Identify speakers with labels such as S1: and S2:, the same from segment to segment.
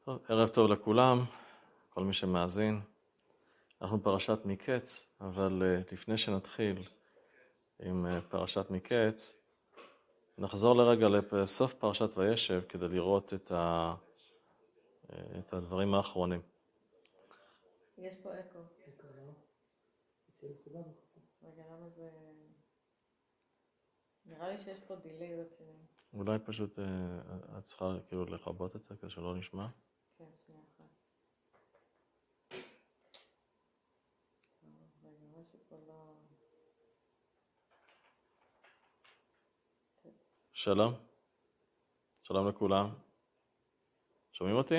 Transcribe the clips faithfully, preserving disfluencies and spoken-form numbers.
S1: טוב, ערב טוב לכולם, כל מי שמאזין. אנחנו פרשת מקץ, אבל uh, לפני שנתחיל עם uh, פרשת מקץ, נחזור לרגע לסוף פרשת וישב כדי לראות את, ה, uh, את הדברים האחרונים.
S2: יש פה אקו. אקו, לא? אצל חובה בקופו. רגע, למה זה... נראה לי שיש פה דילי רציני.
S1: אולי פשוט uh, את צריכה כאילו לכבות את זה כדי שלא נשמע?
S2: כן, שנייה אחת. רגע, משהו פה לא...
S1: שלום. שלום לכולם. שומעים אותי?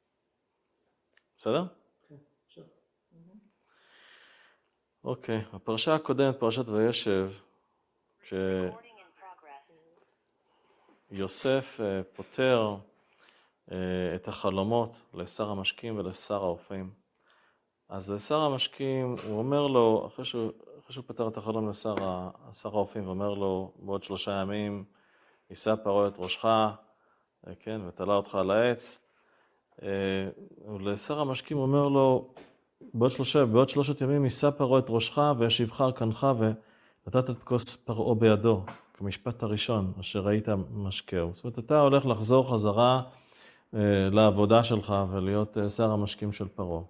S1: בסדר?
S2: כן, שוב.
S1: אוקיי, הפרשה הקודמת, פרשת וישב, כשיוסף פותר את החלומות לשר המשקים ולשר האופים. אז לשר המשקים, הוא אומר לו, אחרי שהוא, אחרי שהוא פתר את החלום לשר האופים, הוא אומר לו, בעוד שלושה ימים יישא פרעה את ראשך, כן, ותלה אותך על העץ. לשר המשקים הוא אומר לו, בעוד, שלושה, בעוד שלושת ימים יישא פרעה את ראשך וישיבך על כנך ונתת את כוס פרעה בידו, כמשפט הראשון אשר ראית משקהו. זאת אומרת, אתה הולך לחזור חזרה לעבודה שלך ולהיות שר המשקים של פרעה.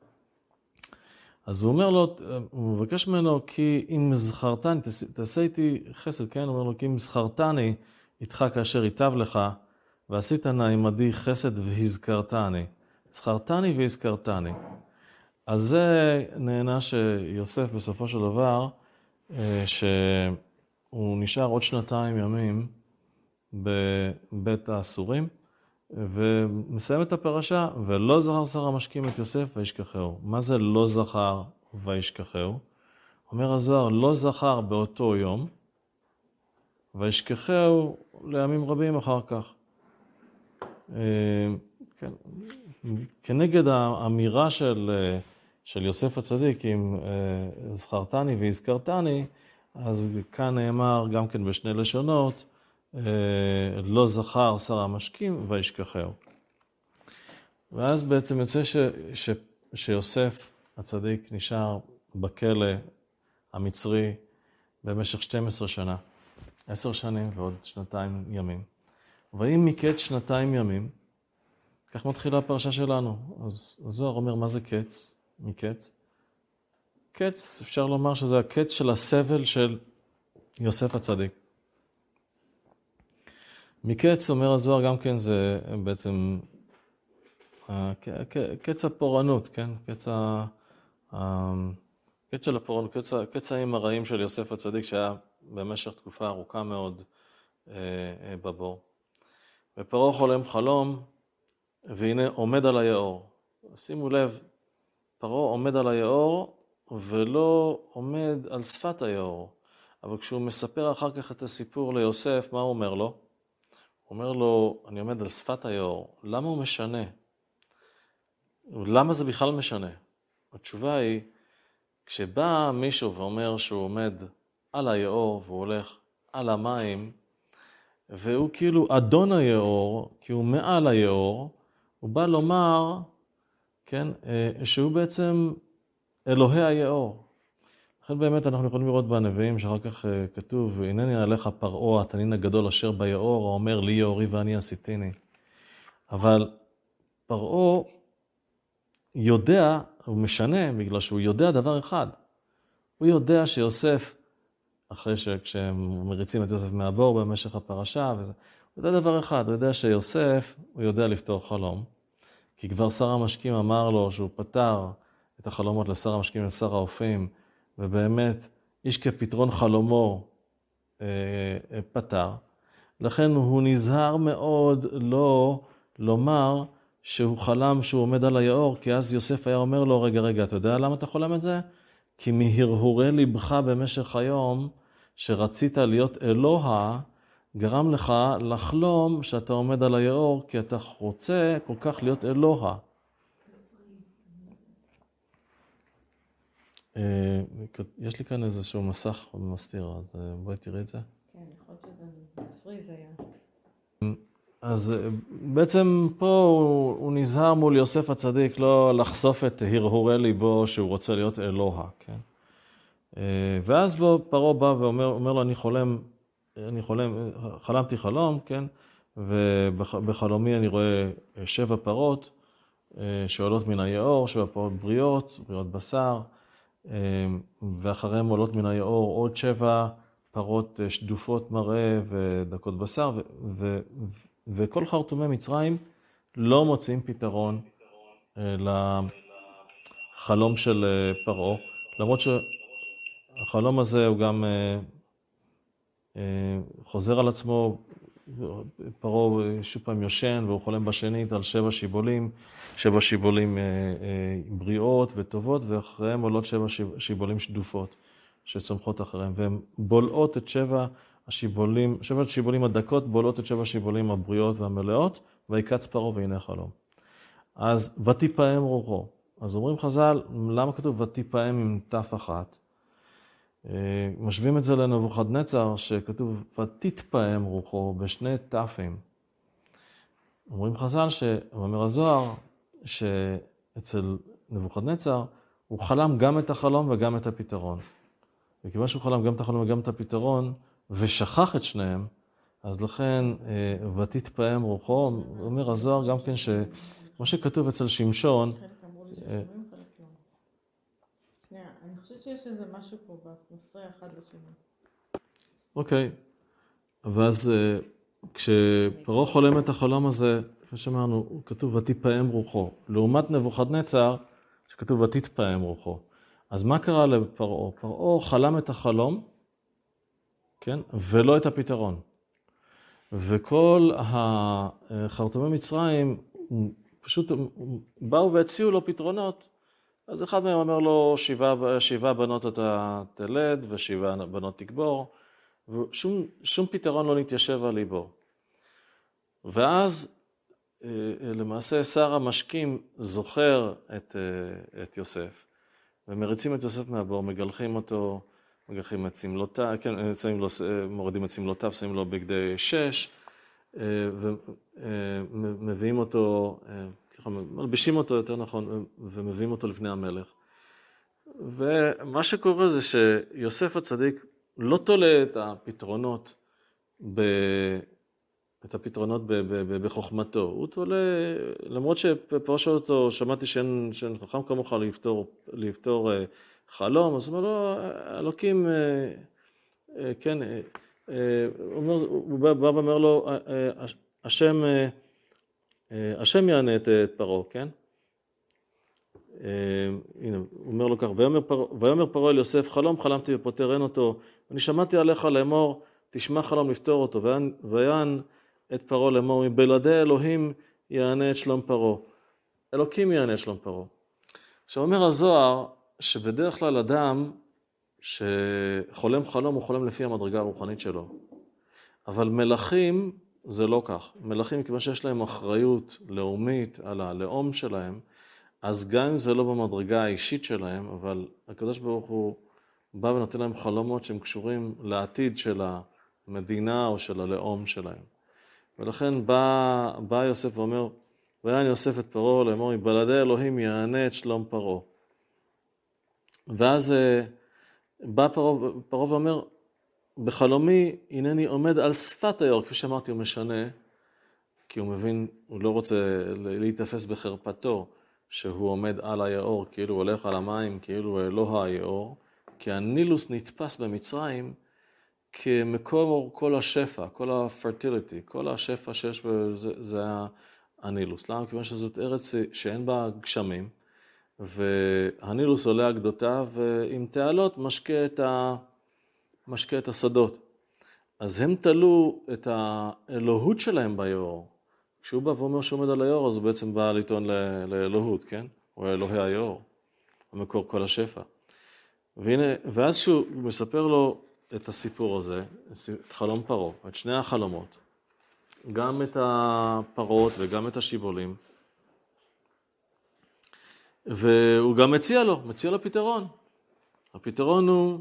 S1: אז הוא אומר לו, הוא מבקש ממנו, כי אם זכרתני, תעשה איתי חסד, כן? הוא אומר לו, כי אם זכרתני איתך כאשר ייטב לך, ועשית נא עמדי חסד והזכרתני. זכרתני והזכרתני. אז זה נענש שיוסף בסופו של דבר, שהוא נשאר עוד שנתיים ימים בבית האסורים, ומסיים את הפרשה, ולא זכר שר המשקים את יוסף וישכחהו. מה זה לא זכר וישכחהו? אומר הזוהר, לא זכר באותו יום, וישכחהו לימים רבים אחר כך. כן. כנגד האמירה של, של יוסף הצדיק, אם זכרתני והזכרתני, אז כאן נאמר גם כן בשני לשונות, לא זכר שר המשקים וישכחהו. ואז בעצם יוצא ש, ש, שיוסף הצדיק נשאר בכלא המצרי במשך שתים עשרה שנה, עשר שנים ועוד שנתיים ימים. ואם מקץ שנתיים ימים, כך מתחילה הפרשה שלנו. אז הזוהר אומר, מה זה קץ? מקץ? קץ, אפשר לומר שזה הקץ של הסבל של יוסף הצדיק. מקץ, אומר הזוהר, גם כן זה בעצם קץ הפורענות, כן? קץ, ה... קץ של הפורענות, קץ, קץ החיים הרעים של יוסף הצדיק, שהיה במשך תקופה ארוכה מאוד בבור. ופרעה חולם חלום, והנה עומד על היאור. שימו לב, פרעה עומד על היאור, ולא עומד על שפת היאור. אבל כשהוא מספר אחר כך את הסיפור ליוסף, מה הוא אומר לו? הוא אומר לו, אני עומד על שפת היאור. למה הוא משנה? למה זה בכלל משנה? התשובה היא, כשבא מישהו ואומר שהוא עומד על היאור, והוא הולך על המים, והוא כאילו אדון היאור, כי הוא מעל היאור, הוא בא לומר, כן, שהוא בעצם אלוהי היאור. לכן באמת אנחנו יכולים לראות בנביאים שאחר כך כתוב, הנני עליך פרעה, התנין הגדול אשר ביאור, האומר לי יאורי ואני עשיתיני. אבל פרעה יודע, הוא משנה בגלל שהוא יודע דבר אחד. הוא יודע שיוסף, אחרי שכשהם מריצים את יוסף מהבור במשך הפרשה, וזה, הוא יודע דבר אחד, הוא יודע שיוסף, הוא יודע לפתור חלום. כי כבר שר המשקים אמר לו שהוא פתר את החלומות לשר המשקים ולשר האופים, ובאמת איש כפתרון חלומו אה, אה, פתר. לכן הוא נזהר מאוד לא לומר שהוא חלם שהוא עומד על היאור, כי אז יוסף היה אומר לו, רגע, רגע, אתה יודע למה אתה חולם את זה? כי מהרהורי לבך במשך היום, שרצית להיות אלוה, גרם לך לחלום שאתה עומד על היאור, כי אתה רוצה כל כך להיות אלוה. יש לי כאן איזשהו מסך מסתיר, אז בואי תראי את זה.
S2: כן, יכול להיות שזה מפריז היה.
S1: אז בעצם פה הוא, הוא נזהר מול יוסף הצדיק לא לחשוף את הרהורי ליבו שהוא רוצה להיות אלוה, כן? ואז בו פרעה בא ואומר אומר לו, אני חולם, אני חולם, חלמתי חלום, כן? ובחלומי אני רואה שבע פרות שעולות מן היאור, שבע פרות בריאות, בריאות בשר, ואחריהם עולות מן היאור עוד שבע פרות שדופות מראה ודקות בשר, ו- ו- ו- וכל חרטומי מצרים לא מוצאים פתרון לחלום של פרעה, למרות שהחלום הזה הוא גם חוזר על עצמו, פרעה שוב פעם יושן והוא חולם בשנית על שבע שיבולים, שבע שיבולים בריאות וטובות, ואחריהם עולות שבע שיבולים שדופות שצומחות אחריהם, והן בולעות את שבע השיבולים, שבע השיבולים הדקות בולעות את שבע השיבולים הבריאות והמלאות, ויקץ פרעה והנה החלום. אז ותיפעם רוחו. אז אומרים חז"ל, למה כתוב ותיפעם עם תף אחת? משווים את זה לנבוכדנצר, שכתוב ותתפעם רוחו בשני תפים. אומרים חז"ל, שאומר הזוהר, שאצל נבוכדנצר הוא חלם גם את החלום וגם את הפתרון. וכיוון שהוא חלם גם את החלום וגם את הפתרון, ושכח את שניהם, אז לכן ותתפעם רוחו. אומר הזוהר גם כן שמה שכתוב אצל שמשון,
S2: אני חושבת שיש איזה משהו פה מפריע אחד לשני.
S1: אוקיי, ואז כשפרעה חולם את החלום הזה, כמו שאמרנו, כתוב ותיפעם רוחו. לעומת נבוכדנצר, שכתוב ותתפעם רוחו. אז מה קרה לפרעה? פרעה חלם את החלום, כן? ולא את הפתרון. וכל החרטומי מצרים פשוט באו והציעו לו פתרונות. אז אחד מהם אומר לו, שבעה, שבעה בנות אתה תלד ושבעה בנות תקבור, ושום שום פתרון לא נתיישב על ליבו. ואז למעשה שר המשקים זוכר את, את יוסף, ומריצים את יוסף מהבור, מגלחים אותו, מגלחים את סמלותיו, כן, לו, מורידים את סמלותיו, שמים לו בגדי שש, ומביאים אותו, מלבישים אותו יותר נכון, ומביאים אותו לפני המלך. ומה שקורה זה שיוסף הצדיק לא תולה את הפתרונות, ב... את הפתרונות ב... ב... ב... בחוכמתו. הוא תולה, למרות שפרשו אותו, שמעתי שאין, שאין חכם כמוך לפתור, לפתור חלום, אז הוא אומר לו, אלוקים, כן, הוא, אומר, הוא בא ואומר לו, השם, השם יענה את פרעה, כן? הנה, הוא אומר לו כך, ויאמר פרעה אל יוסף, חלום חלמתי ופוטר אין אותו, אני שמעתי עליך לאמור, תשמע חלום לפתור אותו, ויען את פרעה לאמור, מבלעדי אלוהים יענה את שלום פרעה. אלוקים יענה את שלום פרעה. עכשיו אומר הזוהר, שבדרך כלל אדם שחולם חלום, הוא חולם לפי המדרגה הרוחנית שלו. אבל מלכים זה לא כך. מלכים, כיוון שיש להם אחריות לאומית על הלאום שלהם, אז גם אם זה לא במדרגה האישית שלהם, אבל הקדוש ברוך הוא בא ונותן להם חלומות שהם קשורים לעתיד של המדינה או של הלאום שלהם. ולכן בא, בא יוסף ואומר, ויען יוסף את פרעה לאמור, מבלעדי אלוהים יענה את שלום פרעה. ואז בא פרעה, פרעה ואומר, בחלומי הנני עומד על שפת היאור, כפי שאמרתי הוא משנה, כי הוא מבין, הוא לא רוצה להתאפס בחרפתו, שהוא עומד על היאור, כאילו הוא הולך על המים, כאילו הוא אלוה היאור, כי הנילוס נתפס במצרים כמקור כל השפע, כל הפרטיליטי, כל השפע שיש בזה, זה הנילוס. למה? כיוון שזאת ארץ שאין בה גשמים, והנילוס עולה הגדותיו, ועם תעלות משקה את, ה... משקה את השדות. אז הם תלו את האלוהות שלהם ביאור. כשהוא בא ואומר שהוא עומד על היאור, אז הוא בעצם בא לטעון לאלוהות, כן? הוא אלוהי היאור, המקור כל השפע. והנה, ואז שהוא מספר לו את הסיפור הזה, את חלום פרעה, את שני החלומות, גם את הפרות וגם את השיבולים, והוא גם מציע לו, מציע לו פתרון. הפתרון הוא,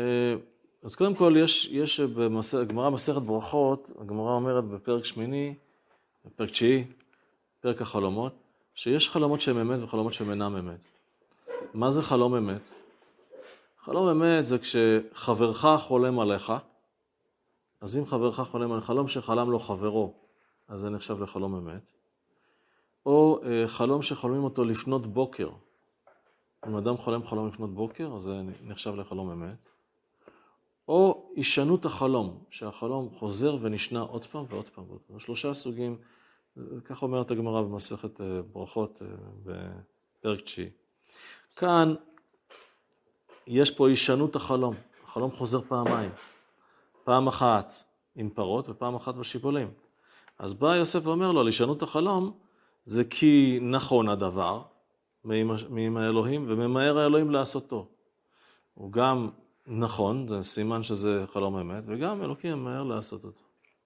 S1: אז קודם כל יש, יש בגמרא מסכת ברכות, הגמרא אומרת בפרק שמיני, פרק תשיעי, פרק החלומות, שיש חלומות שהם אמת וחלומות שהם אינם אמת. מה זה חלום אמת? חלום אמת זה כשחברך חולם עליך, אז אם חברך חולם על חלום שחלם לו חברו, אז זה נחשב לחלום אמת. או אה, חלום שחולמים אותו לפנות בוקר. אם אדם חולם חלום לפנות בוקר, אז זה נחשב לחלום אמת. או הישנות החלום, שהחלום חוזר ונשנה עוד פעם ועוד פעם ועוד פעם. שלושה סוגים, כך אומרת הגמרא במסכת אה, ברכות אה, בפרק תשיעי. כאן יש פה הישנות החלום. החלום חוזר פעמיים. פעם אחת עם פרות ופעם אחת בשיבולים. אז בא יוסף ואומר לו, על הישנות החלום, זה כי נכון הדבר מעם האלוהים, וממהר האלוהים לעשותו. הוא גם נכון, זה סימן שזה חלום אמת, וגם אלוקים ממהר לעשות אותו.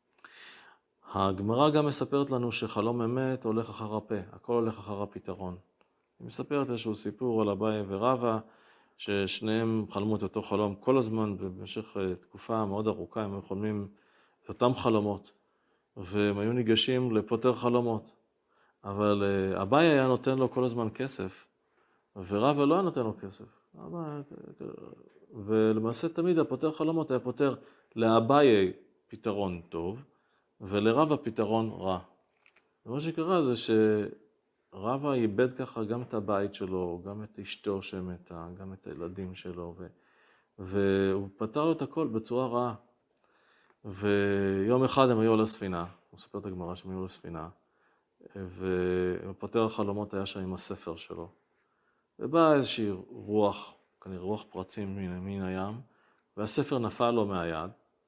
S1: הגמרא גם מספרת לנו שחלום אמת הולך אחר הפה, הכל הולך אחר הפתרון. היא מספרת איזשהו סיפור על אביי ורבא, ששניהם חלמו את אותו חלום כל הזמן, במשך תקופה מאוד ארוכה, הם חולמים את אותם חלומות, והם היו ניגשים לפותר חלומות. אבל אביי היה נותן לו כל הזמן כסף, ורבא לא היה נותן לו כסף. ולמעשה תמיד הפותר חלומות היה פותר לאביי פתרון טוב, ולרבא פתרון רע. ומה שקרה זה שרבא איבד ככה גם את הבית שלו, גם את אשתו שמתה, גם את הילדים שלו, ו... והוא פתר לו את הכל בצורה רעה. ויום אחד הם היו על הספינה, הוא מספר את הגמרא שהם היו על הספינה, ופותר החלומות היה שם עם הספר שלו. ובאה איזושהי רוח, כנראה רוח פרצים מן, מן הים, והספר נפל לו מהיד,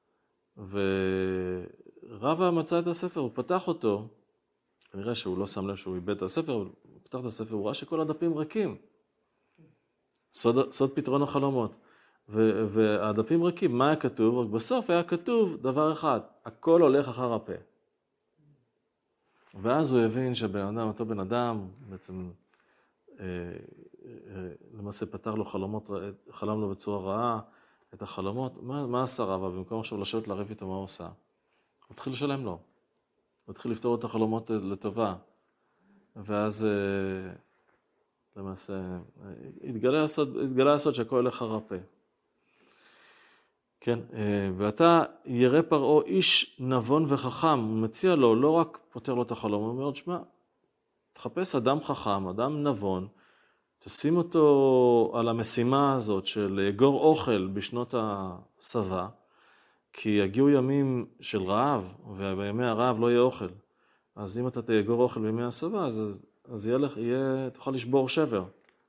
S1: ורבא מצא את הספר, הוא פתח אותו, כנראה שהוא לא שם לב שהוא איבד את הספר, הוא פתח את הספר, הוא ראה שכל הדפים ריקים. סוד, סוד פתרון החלומות. ו, והדפים ריקים, מה היה כתוב? רק בסוף היה כתוב דבר אחד, הכל הולך אחר הפה. ואז הוא הבין שבן אדם, אותו בן אדם, בעצם אה, אה, למעשה פתר לו חלומות, חלם לו בצורה רעה את החלומות. מה, מה עשה רבא? במקום עכשיו לשבת לריב איתו, מה הוא עושה? הוא התחיל לשלם לו. הוא התחיל לפתור את החלומות לטובה. ואז אה, למעשה התגלה הסוד, התגלה הסוד שהכל הולך אחר הפה. כן, ואתה ירא פרעה איש נבון וחכם, הוא מציע לו, לא רק פותר לו את החלום, הוא אומר, שמע, תחפש אדם חכם, אדם נבון, תשים אותו על המשימה הזאת של לאגור אוכל בשנות הסבה, כי יגיעו ימים של רעב, ובימי הרעב לא יהיה אוכל. אז אם אתה תאגור אוכל בימי הסבה, אז, אז יהיה, יהיה, תוכל לשבור שבר.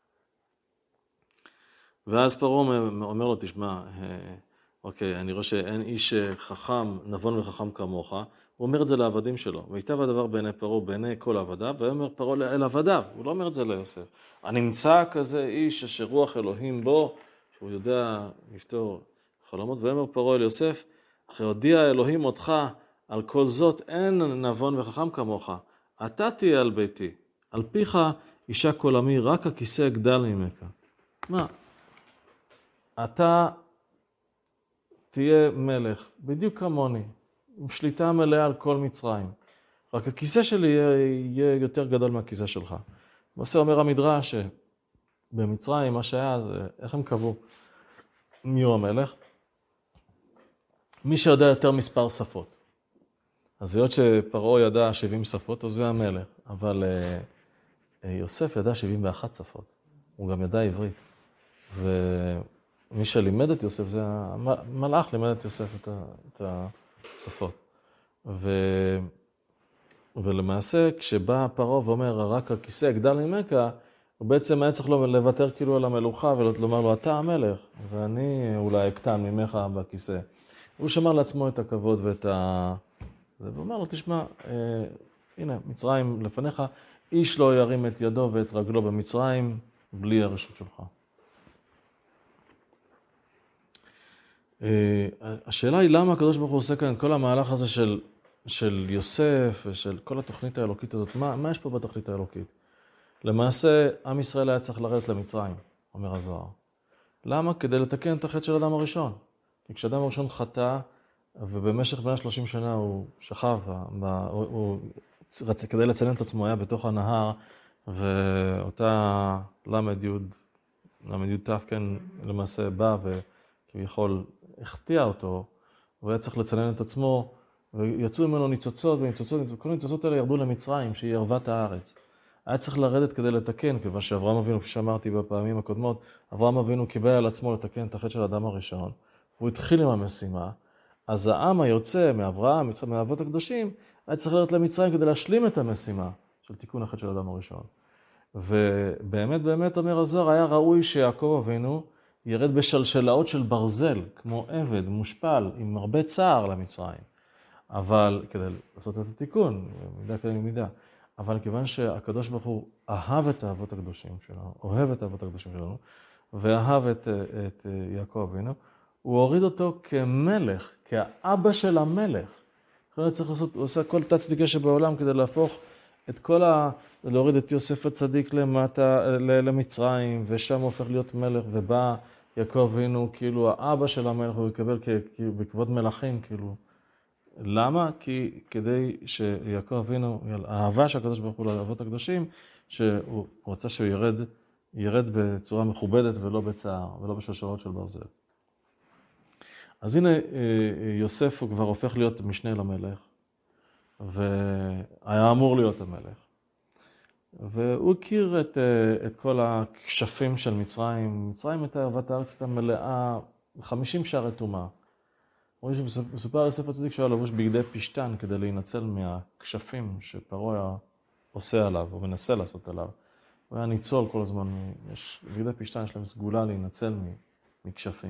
S1: ואז פרעה אומר לו, תשמע, אוקיי, אני רואה שאין איש חכם, נבון וחכם כמוך, הוא אומר את זה לעבדים שלו, ויטב הדבר בעיני פרעה, בעיני כל עבדיו, ואומר פרעה אל עבדיו, הוא לא אומר את זה ליוסף. הנמצא כזה איש אשר רוח אלוהים בו, שהוא יודע לפתור חלומות, ואומר פרעה אל יוסף, אחרי הודיע אלוהים אותך על כל זאת, אין נבון וחכם כמוך, אתה תהיה על ביתי, על פיך אישה כל עמי, רק הכיסא אגדל ממך. מה? אתה תהיה מלך, בדיוק כמוני, עם שליטה מלאה על כל מצרים. רק הכיסא שלי יהיה, יהיה יותר גדול מהכיסא שלך. ועושה אומר המדרש שבמצרים מה שהיה זה, איך הם קבעו? מי הוא המלך? מי שיודע יותר מספר שפות. אז היות שפרעה ידע שבעים שפות, אז הוא היה המלך. אבל יוסף ידע שבעים ואחת שפות. הוא גם ידע עברית. ו... מי שלימד את יוסף, זה המלאך לימד את יוסף את, ה, את השפות. ו, ולמעשה, כשבא פרעה ואומר, רק הכיסא אגדל ממך, הוא בעצם היה צריך לו לוותר כאילו על המלוכה, ולומר לו, אתה המלך, ואני אולי אקטן ממך בכיסא. הוא שמר לעצמו את הכבוד ואת ה... והוא אומר לו, תשמע, אה, הנה, מצרים לפניך, איש לא ירים את ידו ואת רגלו במצרים, בלי הרשות שלך. השאלה היא למה הקדוש ברוך הוא עושה כאן את כל המהלך הזה של, של יוסף ושל כל התוכנית האלוקית הזאת. מה, מה יש פה בתוכנית האלוקית? למעשה, עם ישראל היה צריך לרדת למצרים, אומר הזוהר. למה? כדי לתקן את החטא של אדם הראשון. כי כשאדם הראשון חטא, ובמשך מאה ושלושים שנה הוא שכב, הוא, הוא כדי לצלם את עצמו היה בתוך הנהר, ואותה למד יוד, למד יוד תף, כן, למעשה בא וכביכול החטיע אותו, והוא היה צריך לצלם את עצמו, ויצאו ממנו ניצוצות, וניצוצות, כל הניצוצות האלה ירדו למצרים, שהיא ערוות הארץ. היה צריך לרדת כדי לתקן, כיוון שאברהם אבינו, כפי שאמרתי בפעמים הקודמות, אברהם אבינו קיבל על עצמו לתקן את החטא של האדם הראשון, והוא התחיל עם המשימה, אז העם היוצא מאברהם, מהאבות הקדושים, היה צריך לרדת למצרים כדי להשלים את המשימה של תיקון החטא של האדם הראשון. ובאמת, באמת, אומר הזוהר, היה ראוי שיעקב אבינו ירד בשלשלאות של ברזל, כמו עבד, מושפל, עם הרבה צער למצרים. אבל, כדי לעשות את התיקון, מידה כדי מידה. אבל כיוון שהקדוש ברוך הוא אהב את האבות הקדושים שלנו, אוהב את האבות הקדושים שלנו, ואהב את, את יעקב אבינו, הוא הוריד אותו כמלך, כאבא של המלך. הוא צריך לעשות, הוא עושה כל תצדיקה שבעולם כדי להפוך את כל ה... להוריד את יוסף הצדיק למטה, למצרים, ושם הוא הופך להיות מלך, ובא יעקב אבינו כאילו האבא של המלך, הוא יקבל בכבוד מלכים, כאילו. למה? כי כדי שיעקב אבינו, האהבה של הקדוש ברוך הוא לאבות הקדושים, שהוא רצה שהוא ירד, ירד בצורה מכובדת ולא בצער, ולא בשלשלות של ברזל. אז הנה יוסף הוא כבר הופך להיות משנה למלך, והיה אמור להיות המלך. והוא הכיר את, את כל הכשפים של מצרים. מצרים הייתה ערוות הארץ, הייתה מלאה חמישים שערי טומאה. רואים שמסופר על ספר צדיק שהיה לבוש בגדי פשטן כדי להינצל מהכשפים שפרעה היה עושה עליו, או מנסה לעשות עליו. הוא היה ניצול כל הזמן, יש, בגדי פשטן יש להם סגולה להינצל מכשפים.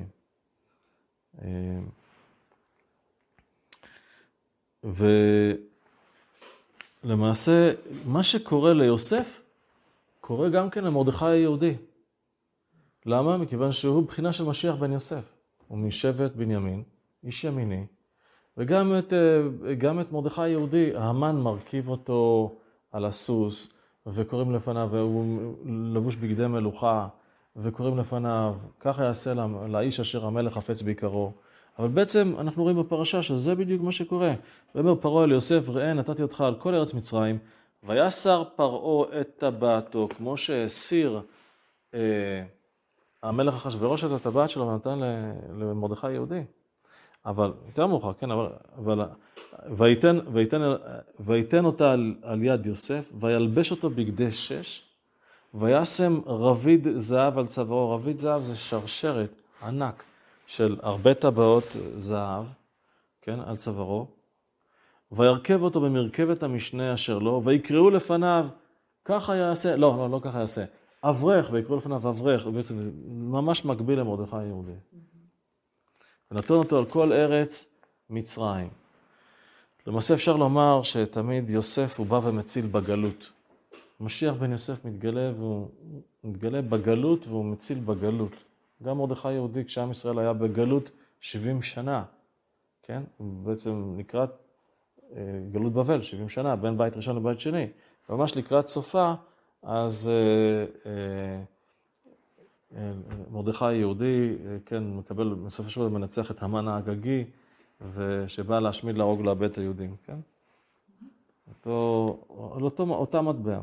S1: ולמעשה, מה שקורה ליוסף, קורה גם כן למרדכי היהודי. למה? מכיוון שהוא בחינה של משיח בן יוסף. הוא משבט בנימין, איש ימיני, וגם את, גם את מרדכי היהודי, המן מרכיב אותו על הסוס, וקוראים לפניו, והוא לבוש בגדי מלוכה, וקוראים לפניו, ככה יעשה לאיש אשר המלך חפץ בעיקרו. אבל בעצם אנחנו רואים בפרשה שזה בדיוק מה שקורה. ואומר פרעה אל יוסף, ראה נתתי אותך על כל ארץ מצרים, ויסר פרעה את טבעתו, כמו שהסיר אה, המלך אחשוורוש את הטבעת שלו ונתן למרדכי יהודי. אבל יותר מאוחר, כן, אבל, אבל ויתן, ויתן, ויתן אותה על, על יד יוסף, וילבש אותו בגדי שש, וישם רביד זהב על צווארו. רביד זהב זה שרשרת ענק של הרבה טבעות זהב, כן, על צווארו. וירכב אותו במרכבת המשנה אשר לו, ויקראו לפניו, ככה יעשה, לא, לא, לא ככה יעשה, אברך, ויקראו לפניו אברך, בעצם ממש מקביל למרדכי היהודי. ונתן אותו על כל ארץ מצרים. למעשה אפשר לומר שתמיד יוסף הוא בא ומציל בגלות. משיח בן יוסף מתגלה והוא מתגלה בגלות והוא מציל בגלות. גם מרדכי יהודי כשעם ישראל היה בגלות שבעים שנה, כן? בעצם לקראת גלות בבל, שבעים שנה, בין בית ראשון לבית שני. ממש לקראת סופה, אז מרדכי יהודי, כן, מקבל, בסופו של דבר מנצח את המן האגגי, ושבא להשמיד להרוג לאבד את היהודים, כן? אותו, אותו, אותה מטבע.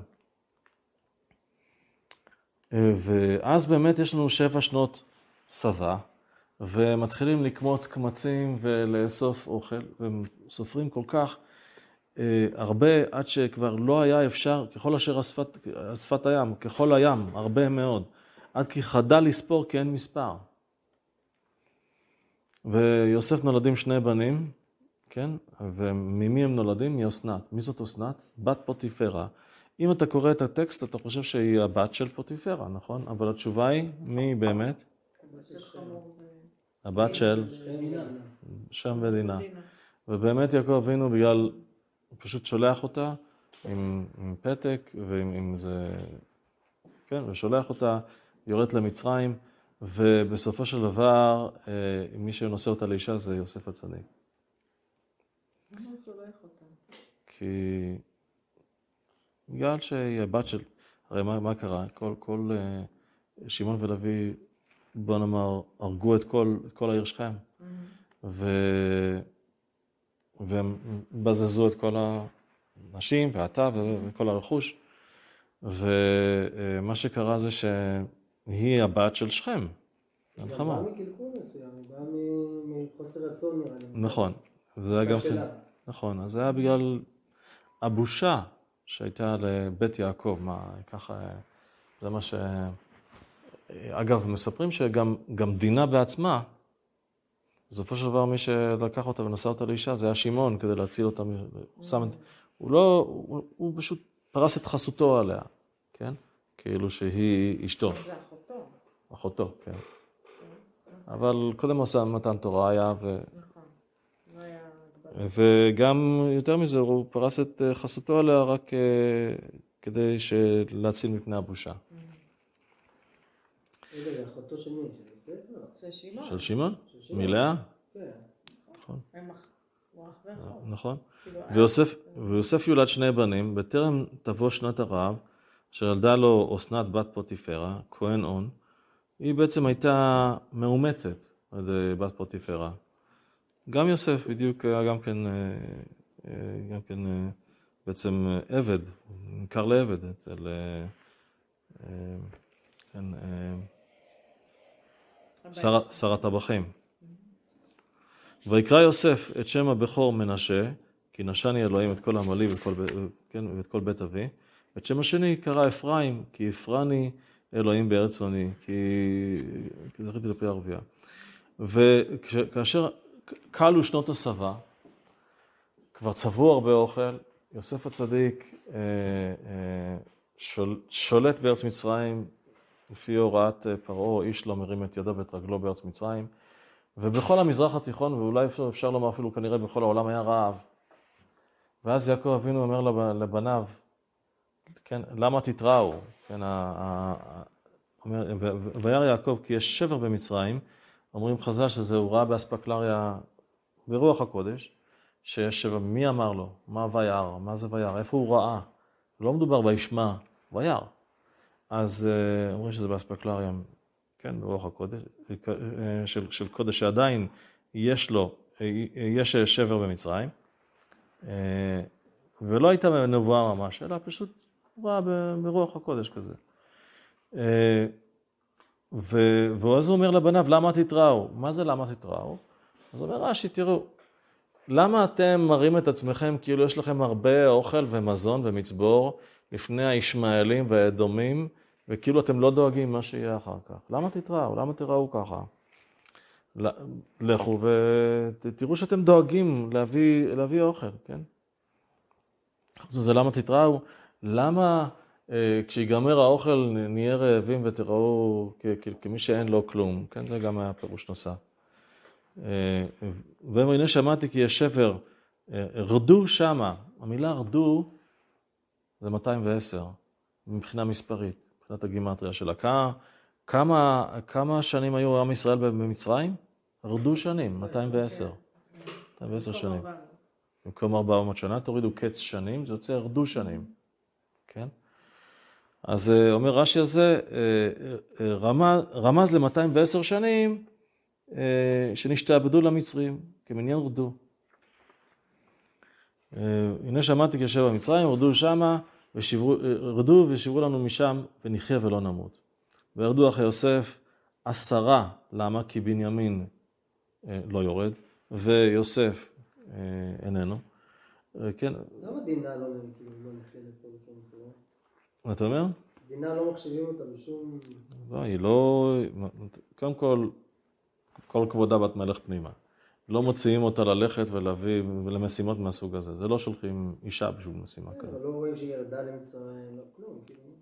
S1: ואז באמת יש לנו שבע שנות סבה, ומתחילים לקמוץ קמצים ולאסוף אוכל, וסופרים כל כך הרבה עד שכבר לא היה אפשר, ככל אשר השפת, השפת הים, ככל הים, הרבה מאוד, עד כי חדל לספור כי אין מספר. ויוסף נולדים שני בנים, כן? וממי הם נולדים? מאסנת. מי זאת אסנת? בת פוטיפרה. אם אתה קורא את הטקסט, אתה חושב שהיא הבת של פוטיפרה, נכון? אבל התשובה היא, מי באמת? הבת של שם ודינה. ובאמת יעקב אבינו בגלל, הוא פשוט שולח אותה עם, עם פתק ועם עם זה, כן, ושולח אותה, יורד למצרים, ובסופו של דבר, מי שנושא אותה לאישה זה יוסף הצדיק.
S2: למה הוא שולח אותה?
S1: כי בגלל שהיא הבת של, הרי מה, מה קרה? כל, כל שמעון ולוי, בוא נאמר, הרגו את כל, את כל העיר שכם, mm-hmm. ו... והם בזזו את כל, ה... הנשים ואתה וכל הרכוש. ומה שקרה זה שהיא הבת של שכם.
S2: היא גם באה מקלקול מסוים, היא באה מחוסר רצון נראה לי.
S1: נכון. זה היה גם כן. נכון, אז זה היה בגלל הבושה שהייתה לבית יעקב. מה, ככה, זה מה ש... אגב, מספרים שגם גם דינה בעצמה, בסופו של דבר מי שלקח אותה ונשא אותה לאישה, זה היה שמעון כדי להציל אותה. הוא לא, הוא, הוא פשוט פרס את חסותו עליה, כן? כאילו שהיא אשתו.
S2: זה אחותו.
S1: אחותו, כן. אבל קודם עושה מתן תורה היה, ו...
S2: נכון. לא היה...
S1: וגם יותר מזה, הוא פרס את חסותו עליה רק כדי להציל מפני הבושה.
S2: זה אחותו של מי? של יוסף? של שמעון.
S1: של שמעון? מלאה?
S2: כן.
S1: נכון.
S2: הוא אח ואחות.
S1: נכון. ויוסף יולד שני בנים, בטרם תבוא שנת הרעב, אשר ילדה לו אסנת בת פוטיפרה, כהן און, היא בעצם הייתה מאומצת על ידי בת פוטיפרה. גם יוסף בדיוק היה גם כן, גם כן בעצם עבד, נקר לעבד אצל, כן, שר, שר הטבחים. ויקרא יוסף את שם הבכור מנשה, כי נשני אלוהים את כל עמלי ואת כל, כן, ואת כל בית אבי. את שם השני קרא אפרים, כי אפרני אלוהים בארץ עוני, כי, כי זכיתי לפי ערבייה. וכאשר קלו שנות הסבה, כבר צברו הרבה אוכל, יוסף הצדיק אה, אה, שול, שולט בארץ מצרים, לפי הוראת פרעה, איש לא מרים את ידו ואת רגלו בארץ מצרים, ובכל המזרח התיכון, ואולי אפשר, אפשר לומר אפילו כנראה בכל העולם היה רעב. ואז יעקב אבינו אומר לבניו, כן, למה תתראו? כן, אומר, וירא יעקב כי יש שבר במצרים, אומרים חז"ל שזהו רע באספקלריה ברוח הקודש, שיש שבר, מי אמר לו? מה וירא? מה זה וירא? איפה הוא ראה? לא מדובר בישמע, וירא. אז אומרים שזה באספקלריה, כן, ברוח הקודש, של, של קודש שעדיין יש לו, יש שבר במצרים, ולא הייתה נבואה ממש, אלא פשוט ראה ברוח הקודש כזה. ואז הוא אומר לבניו, למה תתראו? מה זה למה תתראו? אז הוא אומר, רש"י, תראו, למה אתם מראים את עצמכם כאילו יש לכם הרבה אוכל ומזון ומצבור לפני הישמעאלים והאדומים, וכאילו אתם לא דואגים מה שיהיה אחר כך? למה תתראו? למה תראו ככה? לכו ותראו שאתם דואגים להביא, להביא אוכל, כן? זה למה תתראו? למה אה, כשיגמר האוכל נהיה רעבים ותראו כ- כ- כמי שאין לו כלום? כן, זה גם היה פירוש נוסף. אה, והנה שמעתי כי יש שבר, אה, רדו שמה. המילה רדו זה מאתיים ועשר, מבחינה מספרית, מבחינת הגימטריה שלה. כמה, כמה שנים היו עם ישראל במצרים? רדו שנים, מאתיים ועשר. מאתיים ועשר שנים. במקום ארבע מאות שנה, תורידו קץ שנים, זה יוצא רדו שנים. כן? אז אומר רש"י הזה, רמז, רמז ל-מאתיים ועשר שנים, שנשתעבדו למצרים, כמניין רדו. הנה שמעתי כשב במצרים, רדו שמה, ושברו, רדו ושברו לנו משם, ונחיה ולא נמות. וירדו אחרי יוסף עשרה, למה? כי בנימין לא יורד, ויוסף איננו. כן.
S2: למה דינה לא נכללת פה בשום דבר?
S1: מה אתה אומר?
S2: דינה לא מחשיבים אותה בשום...
S1: לא, היא לא... קודם כל, כל כבודה בת מלך פנימה. לא מוציאים אותה ללכת ולהביא למשימות מהסוג הזה. זה לא שולחים אישה בשביל משימה כזאת.
S2: אבל לא רואים שהיא ירדה למצרים, לא כלום.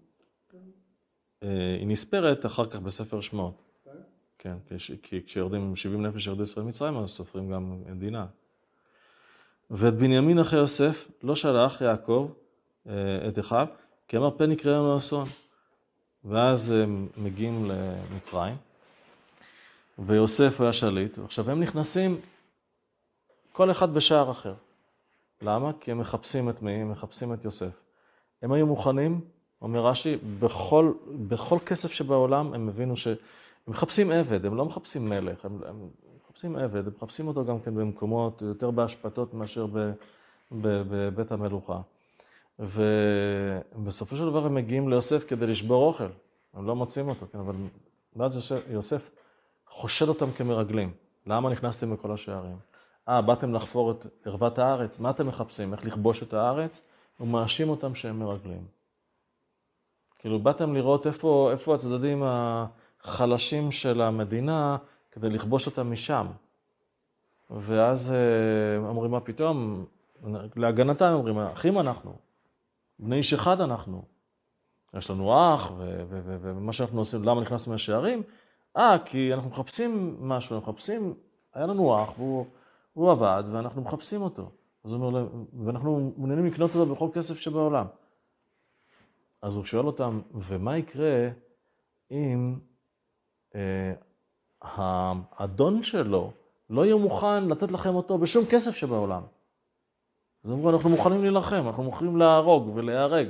S1: היא נספרת אחר כך בספר שמות. כן, כי כשיורדים שבעים נפש ירדו ישראל מצרים, אז סופרים גם דינה. ואת בנימין אחרי יוסף לא שלח יעקב את אחיו, כי אמר פן יקרה לנו אסון. ואז הם מגיעים למצרים, ויוסף היה שליט, ועכשיו הם נכנסים כל אחד בשער אחר. למה? כי הם מחפשים את מי? הם מחפשים את יוסף. הם היו מוכנים, אומר רש"י, בכל, בכל כסף שבעולם הם הבינו שהם מחפשים עבד, הם לא מחפשים מלך, הם, הם מחפשים עבד, הם מחפשים אותו גם כן במקומות יותר בהשפטות מאשר ב, ב, בבית המלוכה. ובסופו של דבר הם מגיעים ליוסף כדי לשבור אוכל. הם לא מוצאים אותו, כן? אבל ואז יוסף, יוסף חושד אותם כמרגלים. למה נכנסתם מכל השערים? אה, באתם לחפור את ערוות הארץ, מה אתם מחפשים? איך לכבוש את הארץ? הוא מאשים אותם שהם מרגלים. כאילו, באתם לראות איפה, איפה הצדדים החלשים של המדינה כדי לכבוש אותם משם. ואז אומרים, מה פתאום? להגנתם אומרים, אחים אנחנו, בני איש אחד אנחנו. יש לנו אח, ומה שאנחנו עושים, למה נכנסנו מהשערים? אה, כי אנחנו מחפשים משהו, אנחנו מחפשים, היה לנו אח, והוא, הוא עבד, ואנחנו מחפשים אותו. אז הוא אומר, ואנחנו מעוניינים לקנות אותו בכל כסף שבעולם. אז הוא שואל אותם, ומה יקרה אם אה, האדון שלו לא יהיה מוכן לתת לכם אותו בשום כסף שבעולם? אז אמרו, אנחנו מוכנים להילחם, אנחנו מוכנים להרוג ולהיהרג.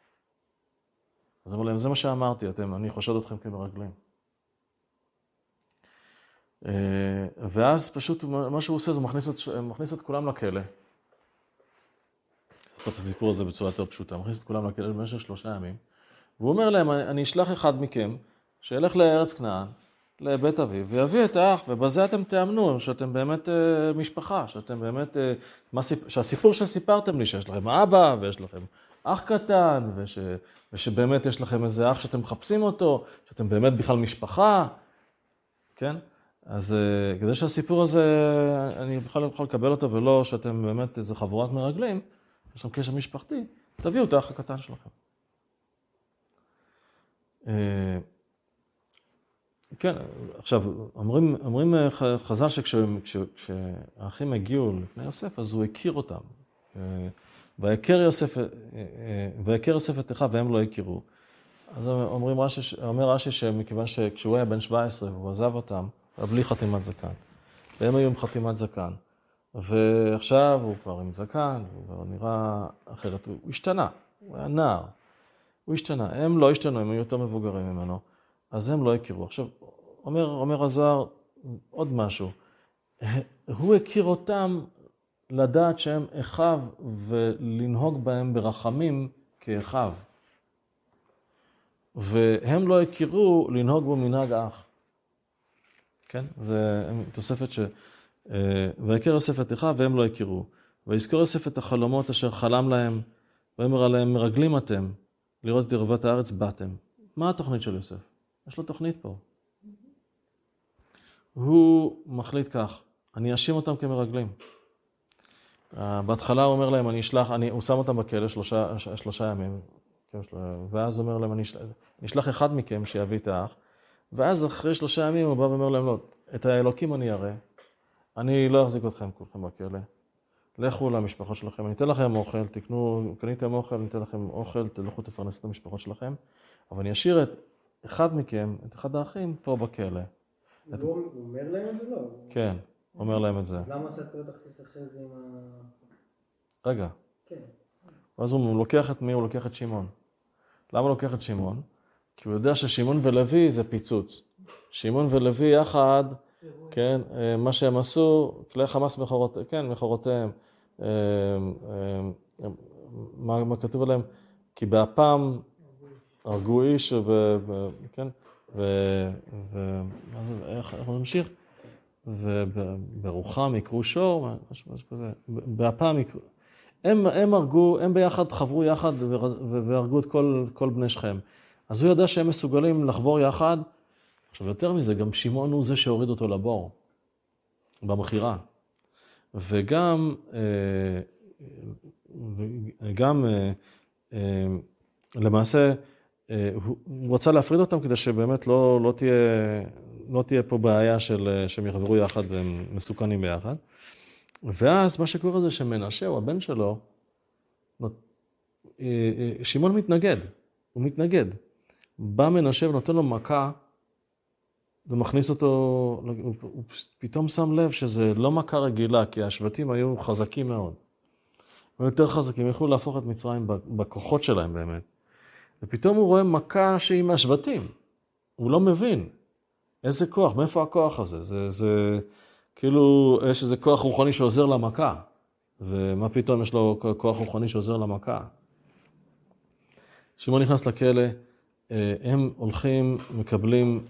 S1: אז אמרו להם, זה מה שאמרתי, אתם, אני חושד אתכם כמרגלים. ואז פשוט מה שהוא עושה, זה מכניס את, מכניס את כולם לכלא. אספר את הסיפור הזה בצורה יותר פשוטה, מכניס את כולם לכלא במשך שלושה ימים. והוא אומר להם, אני אשלח אחד מכם, שילך לארץ כנען, לבית אביו, ויביא את האח, ובזה אתם תאמנו שאתם באמת משפחה, שאתם באמת, שהסיפור שסיפרתם לי, שיש לכם אבא, ויש לכם אח קטן, וש, ושבאמת יש לכם איזה אח שאתם מחפשים אותו, שאתם באמת בכלל משפחה, כן? אז כדי שהסיפור הזה, אני בכלל לא יכול לקבל אותו, ולא שאתם באמת איזה חבורת מרגלים, יש שם קשר משפחתי, תביאו את האח הקטן שלכם. כן, עכשיו, אומרים, אומרים חז"ל שכשהאחים הגיעו לפני יוסף, אז הוא הכיר אותם. והכיר יוסף, והכיר יוסף את אחיו והם לא הכירו. אז אומרים רש"י, אומר רש"י שמכיוון שכשהוא היה בן שבע עשרה והוא עזב אותם, בלי חתימת זקן. והם היו עם חתימת זקן. ועכשיו הוא כבר עם זקן, הוא כבר נראה אחרת, הוא השתנה, הוא היה נער. הוא השתנה, הם לא השתנו, הם היו יותר מבוגרים ממנו. אז הם לא הכירו. עכשיו, אומר, אומר הזוהר עוד משהו. הוא הכיר אותם לדעת שהם אחיו ולנהוג בהם ברחמים כאחיו. והם לא הכירו לנהוג בו מנהג אח. כן? זה תוספת ש... והכיר יוסף את אחיו והם לא הכירו. ויזכור יוסף את החלומות אשר חלם להם, ואמר עליהם, מרגלים אתם, לראות את ערוות הארץ באתם. מה התוכנית של יוסף? יש לו תוכנית פה. הוא מחליט כך, אני אשים אותם כמרגלים. בהתחלה הוא אומר להם, אני אשלח, אני, הוא שם אותם בכלא שלושה, שלושה ימים, ואז הוא אומר להם, אני אשלח, אני אשלח אחד מכם שיביא את האח, ואז אחרי שלושה ימים הוא בא ואומר להם, לא, את האלוקים אני אראה, אני לא אחזיק אתכם כולכם בכלא, לכו למשפחות שלכם, אני אתן לכם אוכל, תקנו, קניתם אוכל, אני אתן לכם אוכל, תלכו תפרנסו את המשפחות שלכם, אבל אני אשאיר את אחד מכם, את אחד האחים, פה בכלא.
S2: הוא אומר להם את זה לא?
S1: כן, הוא אומר להם את זה.
S2: אז למה עשה את כל התכסיס אחרי זה עם ה...
S1: רגע.
S2: כן.
S1: אז הוא לוקח את מי? הוא לוקח את שמעון. למה הוא לוקח את שמעון? כי הוא יודע ששמעון ולוי זה פיצוץ. שמעון ולוי יחד, כן, מה שהם עשו, כלי חמאס מחורותיהם, כן, מחורותיהם. מה, מה כתוב עליהם? כי באפם הרגו איש, כן, ואיך נמשיך? וברוחם יקרו שור, משהו כזה. באפם יקרו... הם, הם הרגו, הם ביחד חברו יחד והרגו את כל, כל בני שכם. אז הוא יודע שהם מסוגלים לחבור יחד. עכשיו יותר מזה, גם שמעון הוא זה שהוריד אותו לבור, במחירה. וגם, גם, למעשה, הוא רצה להפריד אותם כדי שבאמת לא, לא תהיה, לא תהיה פה בעיה של, שהם יחברו יחד והם מסוכנים ביחד. ואז מה שקורה זה שמנשה, הוא הבן שלו, שמעון מתנגד, הוא מתנגד. בא מנשה ונותן לו מכה, ומכניס אותו, הוא פתאום שם לב שזה לא מכה רגילה, כי השבטים היו חזקים מאוד. הם יותר חזקים, יכלו להפוך את מצרים בכוחות שלהם באמת. ופתאום הוא רואה מכה שהיא מהשבטים. הוא לא מבין איזה כוח, מאיפה הכוח הזה. זה, זה כאילו, יש איזה כוח רוחני שעוזר למכה. ומה פתאום יש לו כוח רוחני שעוזר למכה. שמעון נכנס לכלא, הם הולכים, מקבלים,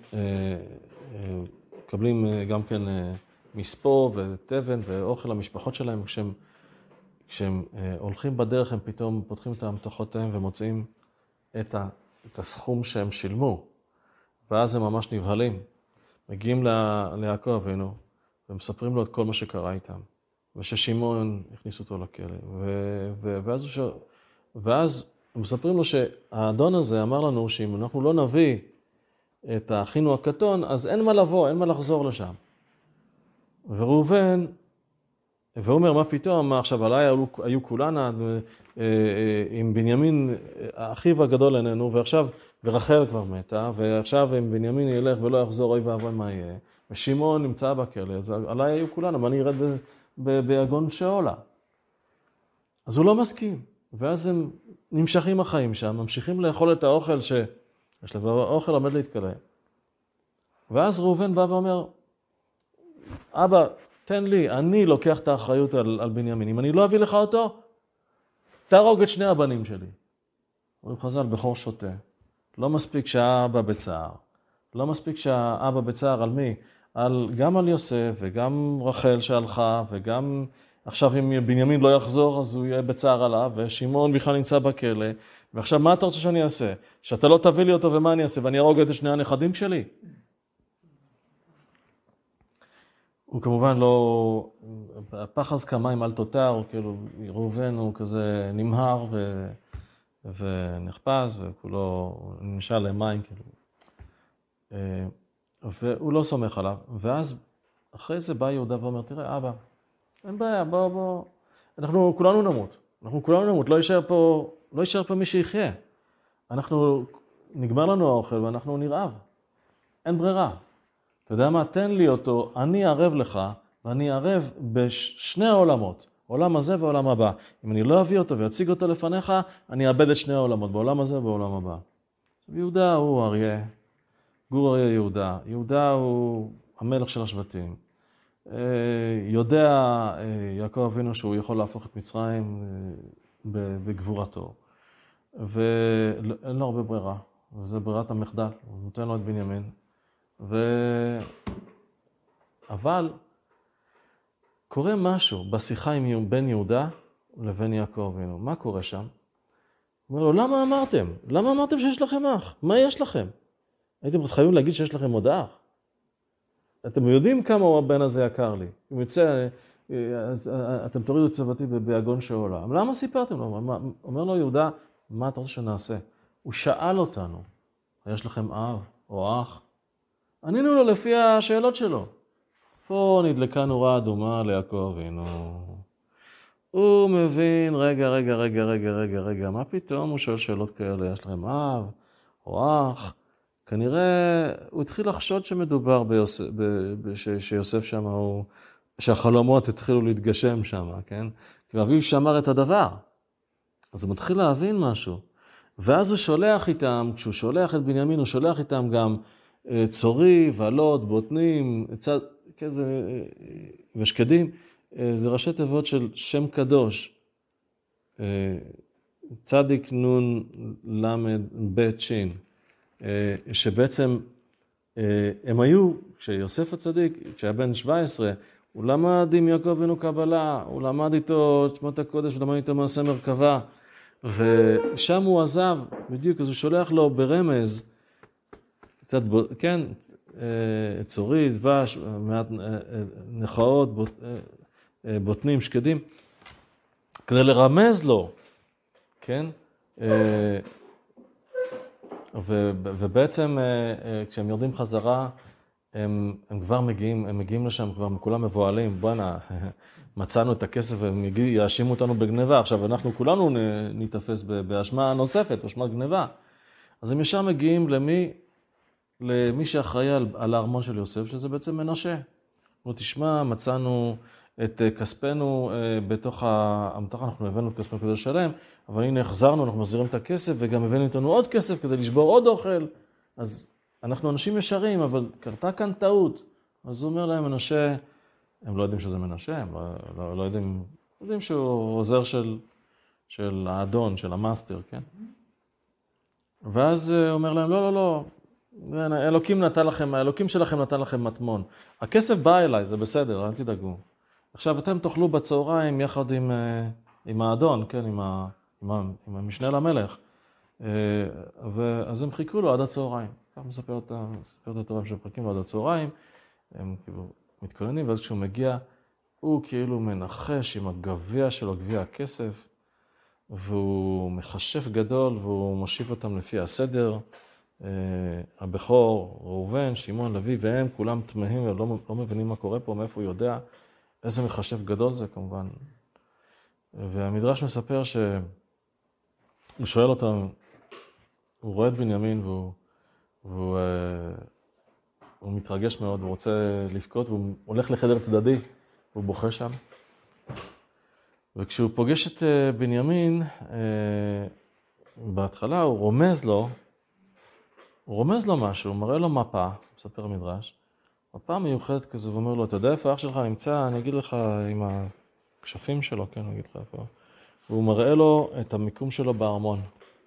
S1: מקבלים גם כן מספו וטבן ואוכל למשפחות שלהם. כשהם, כשהם הולכים בדרך, הם פתאום פותחים את המתחותיהם ומוצאים את, ה, את הסכום שהם שילמו. ואז הם ממש נבהלים. מגיעים ליעקב אבינו, ומספרים לו את כל מה שקרה איתם. וששמעון הכניס אותו לכלא. ו, ו, ואז, ש... ואז הם מספרים לו שהאדון הזה אמר לנו שאם אנחנו לא נביא את האחינו הקטון, אז אין מה לבוא, אין מה לחזור לשם. וראובן, והוא אומר, מה פתאום, מה עכשיו עליי היו, היו כולנה, עם בנימין, האחיו הגדול איננו, ועכשיו, ורחל כבר מתה, ועכשיו אם בנימין ילך ולא יחזור, אוי ואבוי מה יהיה. ושמעון נמצא בכלא, אז עליי היו כולנה, ואני ארד ביגון שאולה. אז הוא לא מסכים, ואז הם נמשכים החיים שם, ממשיכים לאכול את האוכל שיש להם, האוכל עומד להתקלע. ואז ראובן בא ואומר, אבא, תן לי, אני לוקח את האחריות על, על בנימין. אם אני לא אביא לך אותו, תהרוג את שני הבנים שלי. אומרים חז"ל, בכור שותה. לא מספיק שהאבא בצער. לא מספיק שהאבא בצער על מי? על, גם על יוסף וגם רחל שהלכה, וגם עכשיו אם בנימין לא יחזור, אז הוא יהיה בצער עליו, ושמעון בכלל נמצא בכלא. ועכשיו מה אתה רוצה שאני אעשה? שאתה לא תביא לי אותו ומה אני אעשה? ואני ארוג את שני הנכדים שלי? הוא כמובן לא, פחז כמים על תותר, כאילו ראובן הוא כזה נמהר ו, ונחפז, וכולו נמשל למים, כאילו. והוא לא סומך עליו, ואז אחרי זה בא יהודה ואומר, תראה אבא, אין בעיה, בוא בוא, אנחנו כולנו נמות, אנחנו כולנו נמות, לא יישאר פה, לא יישאר פה מי שיחיה. אנחנו, נגמר לנו האוכל ואנחנו נרעב, אין ברירה. אתה יודע מה? תן לי אותו, אני אערב לך, ואני אערב בשני העולמות, עולם הזה ועולם הבא. אם אני לא אביא אותו ויציג אותו לפניך, אני אאבד את שני העולמות, בעולם הזה ובעולם הבא. יהודה הוא אריה, גור אריה יהודה. יהודה הוא המלך של השבטים. יודע יעקב אבינו שהוא יכול להפוך את מצרים בגבורתו. ואין לו הרבה ברירה, וזה ברירת המחדל, הוא נותן לו את בנימין. ו... אבל קורה משהו בשיחה עם בן יהודה לבין יעקב אבינו. מה קורה שם? הוא אומר לו, למה אמרתם? למה אמרתם שיש לכם אח? מה יש לכם? הייתם חייבים להגיד שיש לכם עוד אח. אתם יודעים כמה הוא הבן הזה יקר לי. אם יוצא, אז אתם תורידו צוותי ביגון שאולה. אבל למה סיפרתם לו? אומר לו יהודה, מה אתה רוצה שנעשה? הוא שאל אותנו, יש לכם אב או אח? ענינו לו לפי השאלות שלו. פה נדלקה נורה אדומה ליעקב אבינו. הוא מבין, רגע, רגע, רגע, רגע, רגע, רגע, מה פתאום הוא שואל שאלות כאלה? יש לכם אב או אח? כנראה הוא התחיל לחשוד שמדובר ביוסף, ב, ב, ש, שיוסף שם, הוא, שהחלומות התחילו להתגשם שם, כן? כי אביו שאמר את הדבר. אז הוא מתחיל להבין משהו. ואז הוא שולח איתם, כשהוא שולח את בנימין, הוא שולח איתם גם צורי, ועלות, בוטנים, צד, כזה, ושקדים, זה ראשי תיבות של שם קדוש. צדיק נון למד בית שין, שבעצם הם היו, כשיוסף הצדיק, כשהיה בן שבע עשרה, הוא למד עם יעקב אבינו קבלה, הוא למד איתו את שמות הקודש, ולמד איתו מעשה מרכבה, ושם הוא עזב, בדיוק, אז הוא שולח לו ברמז, קצת, כן, צורי, דבש, מעט נחאות, בוטנים, שקדים, כדי לרמז לו, כן? ובעצם כשהם יורדים חזרה, הם, הם כבר מגיעים, הם מגיעים לשם, כבר כולם מבועלים, בואנה, מצאנו את הכסף והם יאשימו אותנו בגניבה, עכשיו אנחנו כולנו נתאפס באשמה נוספת, באשמת גניבה. אז הם ישר מגיעים למי, למי שאחראי על, על הארמון של יוסף, שזה בעצם מנשה. הוא תשמע, מצאנו את כספנו בתוך המתח, אנחנו הבאנו את כספנו כדי לשלם, אבל הנה החזרנו, אנחנו מחזירים את הכסף, וגם הבאנו איתנו עוד כסף כדי לשבור עוד אוכל. אז אנחנו אנשים ישרים, אבל קרתה כאן טעות. אז הוא אומר להם, מנשה, הם לא יודעים שזה מנשה, הם לא, לא, לא יודעים, יודעים שהוא עוזר של, של האדון, של המאסטר, כן? ואז הוא אומר להם, לא, לא, לא, אלוקים נתן לכם, האלוקים שלכם נתן לכם מטמון. הכסף בא אליי, זה בסדר, אל תדאגו. עכשיו אתם תאכלו בצהריים יחד עם, עם האדון, כן, עם, ה, עם, ה, עם המשנה למלך. ואז הם חיכו לו עד הצהריים. כך מספר את התורה שהם מחכים לו עד הצהריים. הם כאילו מתכוננים, ואז כשהוא מגיע, הוא כאילו מנחש עם הגביע שלו, גביע הכסף, והוא מחשף גדול, והוא מושיב אותם לפי הסדר. הבכור, ראובן, שמעון, לוי, והם כולם תמהים ולא לא מבינים מה קורה פה, מאיפה הוא יודע. איזה מחשב גדול זה כמובן. והמדרש מספר שהוא שואל אותם, הוא רואה את בנימין והוא, והוא הוא מתרגש מאוד, הוא רוצה לבכות, והוא הולך לחדר צדדי, והוא בוכה שם. וכשהוא פוגש את בנימין, בהתחלה הוא רומז לו, הוא רומז לו משהו, הוא מראה לו מפה, מספר המדרש, מפה מיוחדת כזה, ואומר לו, אתה יודע איפה אח שלך נמצא? אני אגיד לך עם הכשפים שלו, כן, אני אגיד לך איפה. והוא מראה לו את המיקום שלו בארמון.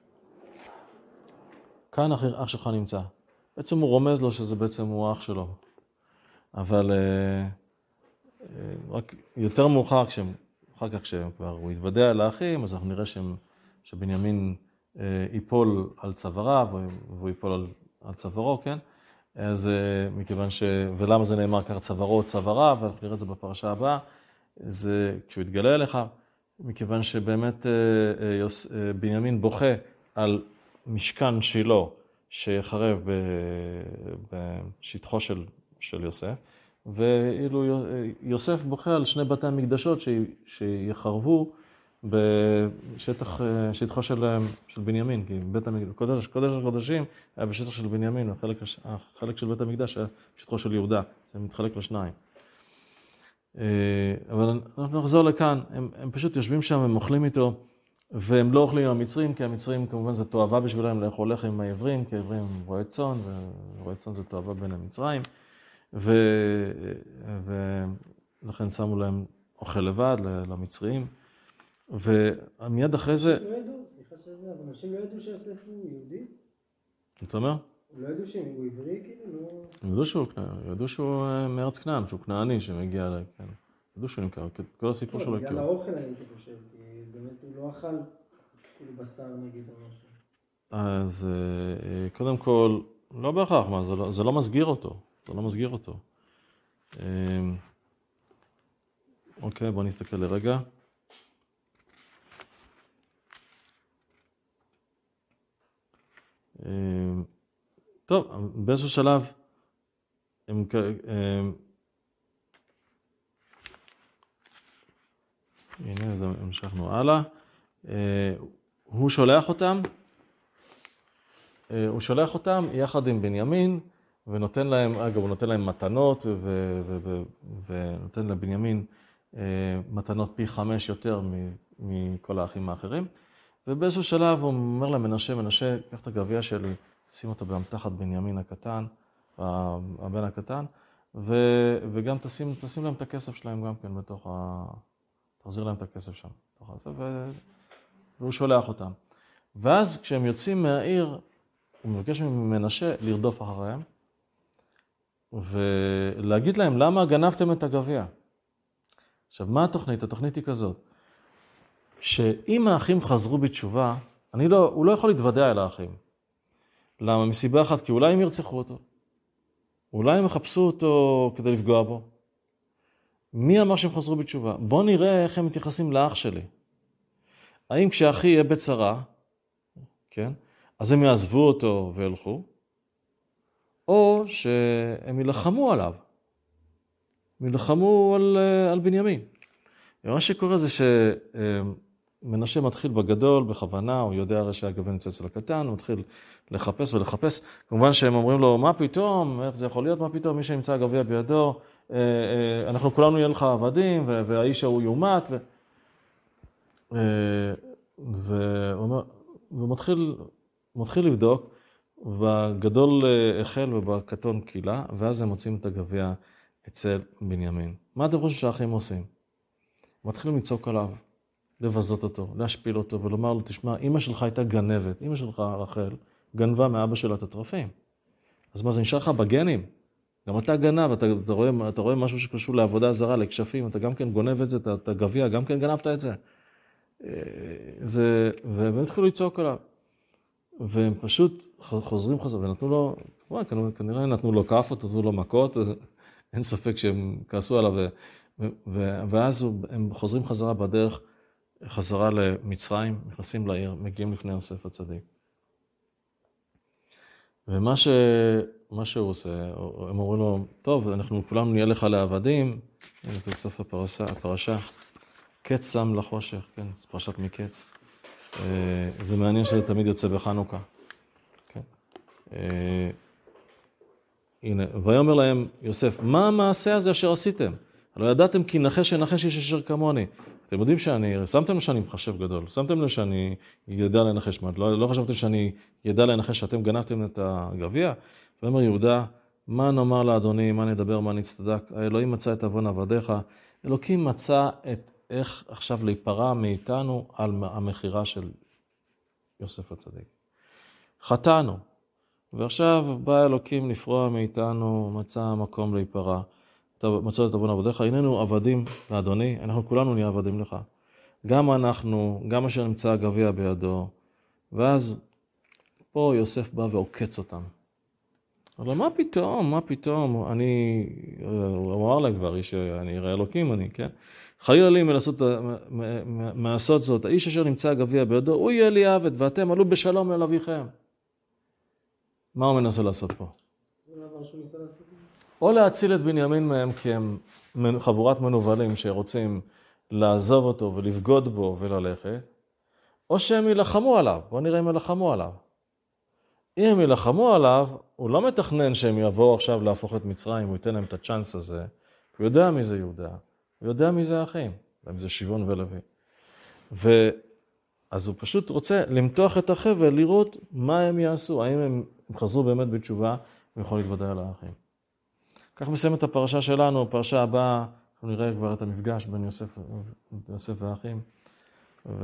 S1: כאן אח, אח שלך נמצא. בעצם הוא רומז לו שזה בעצם הוא אח שלו. אבל אה, אה, רק יותר מאוחר, כשהם, אחר כך כשכבר הוא יתוודע לאחים, אז אנחנו נראה שהם, שבנימין אה, ייפול על צוואריו, והוא ייפול על, על צווארו, כן? אז מכיוון ש... ולמה זה נאמר ככה צווארו, צוואריו, ואנחנו נראה את זה בפרשה הבאה, זה כשהוא יתגלה אליך, מכיוון שבאמת יוס... בנימין בוכה על משכן שילה שיחרב בשטחו של, של יוסף, ואילו יוסף בוכה על שני בתי המקדשות ש... שיחרבו בשטח, שטחו של, של בנימין, כי בית המקדש, קודש, קודש הקודשים היה בשטח של בנימין, החלק, החלק של בית המקדש היה בשטחו של יהודה, זה מתחלק לשניים. אבל אנחנו נחזור לכאן, הם, הם פשוט יושבים שם, הם אוכלים איתו, והם לא אוכלים עם המצרים, כי המצרים כמובן זה תואבה בשבילם לאכול לחם עם העברים, כי העברים הם רועי צאן, ורועי צאן זה תואבה בין המצרים, ו, ולכן שמו להם אוכל לבד למצרים, ומיד אחרי זה...
S2: אנשים לא ידעו, סליחה שזה, אבל אנשים לא ידעו שיוסף הוא יהודי?
S1: אתה אומר?
S2: לא ידעו שהוא עברי, כאילו, לא...
S1: הם ידעו שהוא, ידעו שהוא מארץ כנען, שהוא כנעני שמגיע ל... כן. ידעו שהוא נמכר, כל הסיפור שלו
S2: בגלל האוכל הייתי חושב, כי באמת הוא לא אכל, כאילו בשר נגיד או משהו.
S1: אז קודם כל, לא בהכרח, מה, זה לא, זה לא מסגיר אותו, זה לא מסגיר אותו. אוקיי, בוא נסתכל לרגע. טוב, באיזשהו שלב, הם, הם, הנה, זה המשכנו הלאה. הוא שולח אותם, הוא שולח אותם יחד עם בנימין, ונותן להם, אגב, הוא נותן להם מתנות, ו, ו, ו, ונותן לבנימין מתנות פי חמש יותר מכל האחים האחרים. ובאיזשהו שלב הוא אומר להם, מנשה, מנשה, קח את הגביע שלי, שים אותו באמתחת בנימין הקטן, הבן הקטן, ו, וגם תשים, תשים להם את הכסף שלהם גם כן בתוך ה... תחזיר להם את הכסף שם. ו... והוא שולח אותם. ואז כשהם יוצאים מהעיר, הוא מבקש ממנשה לרדוף אחריהם, ולהגיד להם, למה גנבתם את הגביע? עכשיו, מה התוכנית? התוכנית היא כזאת. שאם האחים חזרו בתשובה, אני לא, הוא לא יכול להתוודע אל האחים. למה? מסיבה אחת, כי אולי הם ירצחו אותו. אולי הם יחפשו אותו כדי לפגוע בו. מי אמר שהם חזרו בתשובה? בוא נראה איך הם מתייחסים לאח שלי. האם כשאחי יהיה בצרה, כן? אז הם יעזבו אותו וילכו, או שהם ילחמו עליו. הם ילחמו על, על בנימין. ומה שקורה זה שמנשה מתחיל בגדול, בכוונה, הוא יודע הרי שהגוון יוצא אצל הקטן, הוא מתחיל לחפש ולחפש. כמובן שהם אומרים לו, מה פתאום? איך זה יכול להיות? מה פתאום? מי שימצא הגביע בידו, אנחנו כולנו יהיה לך עבדים, והאיש ההוא יומת. והוא מתחיל, מתחיל לבדוק, בגדול החל ובקטון קילה, ואז הם מוצאים את הגביע אצל בנימין. מה אתם חושבים שהאחים עושים? מתחילים לצעוק עליו, לבזות אותו, להשפיל אותו ולומר לו, תשמע, אמא שלך הייתה גנבת, אמא שלך רחל גנבה מאבא שלה את הטרפים. אז מה, זה נשאר לך בגנים? גם אתה גנב, אתה, אתה, רואה, אתה רואה משהו שקשור לעבודה זרה, לכשפים, אתה גם כן גונב את זה, אתה, אתה גביע, גם כן גנבת את זה. זה, והם התחילו לצעוק עליו. והם פשוט חוזרים חזרה, ונתנו לו, כנראה נתנו לו כאפות, נתנו לו מכות, אין ספק שהם כעסו עליו, ו, ו, ואז הם חוזרים חזרה בדרך, חזרה למצרים, נכנסים לעיר, מגיעים לפני יוסף הצדיק. ומה ש, מה שהוא עושה, הם אומרים לו, טוב, אנחנו כולנו נהיה לך לעבדים, הנה בסוף הפרשה, הפרשה, קץ שם לחושך, כן, זה פרשת מקץ. זה מעניין שזה תמיד יוצא בחנוכה. כן. הנה, ויאמר להם יוסף, מה המעשה הזה אשר עשיתם? לא ידעתם כי נחש ינחש איש אשר כמוני. אתם יודעים שאני, שמתם לו שאני מחשב גדול, שמתם לו שאני ידע לנחש, לא, לא חשבתם שאני ידע לנחש שאתם גנבתם את הגביע? ואומר יהודה, מה נאמר לאדוני, מה נדבר, מה נצטדק? האלוהים מצא את עוון עבדיך, אלוקים מצא את איך עכשיו להיפרע מאיתנו על המחירה של יוסף הצדיק. חטאנו, ועכשיו בא אלוקים לפרוע מאיתנו, מצא מקום להיפרע. מצא את עוון עבדיך, איננו עבדים לאדוני, אנחנו כולנו נהיה עבדים לך. גם אנחנו, גם אשר נמצא הגביע בידו, ואז פה יוסף בא ועוקץ אותם. אבל מה פתאום, מה פתאום, אני, הוא אמר לה כבר, שאני אראה אלוקים, אני, כן? חלילה לי מלעשות, מעשות זאת, האיש אשר נמצא הגביע בידו, הוא יהיה לי עבד, ואתם עלו בשלום אל אביכם. מה הוא מנסה לעשות פה? או להציל את בנימין מהם, כי הם חבורת מנובלים שרוצים לעזוב אותו ולבגוד בו וללכת, או שהם ילחמו עליו, בואו נראה אם ילחמו עליו. אם הם ילחמו עליו, הוא לא מתכנן שהם יבואו עכשיו להפוך את מצרים, הוא ייתן להם את הצ'אנס הזה, הוא יודע מי זה יהודה, הוא יודע מי זה האחים, מי זה שמעון ולוי. ואז הוא פשוט רוצה למתוח את החבל, לראות מה הם יעשו, האם הם חזרו באמת בתשובה, הם יכולים להתוודע על האחים. כך מסיים את הפרשה שלנו, הפרשה הבאה, אנחנו נראה כבר את המפגש בין יוסף, יוסף והאחים. ו...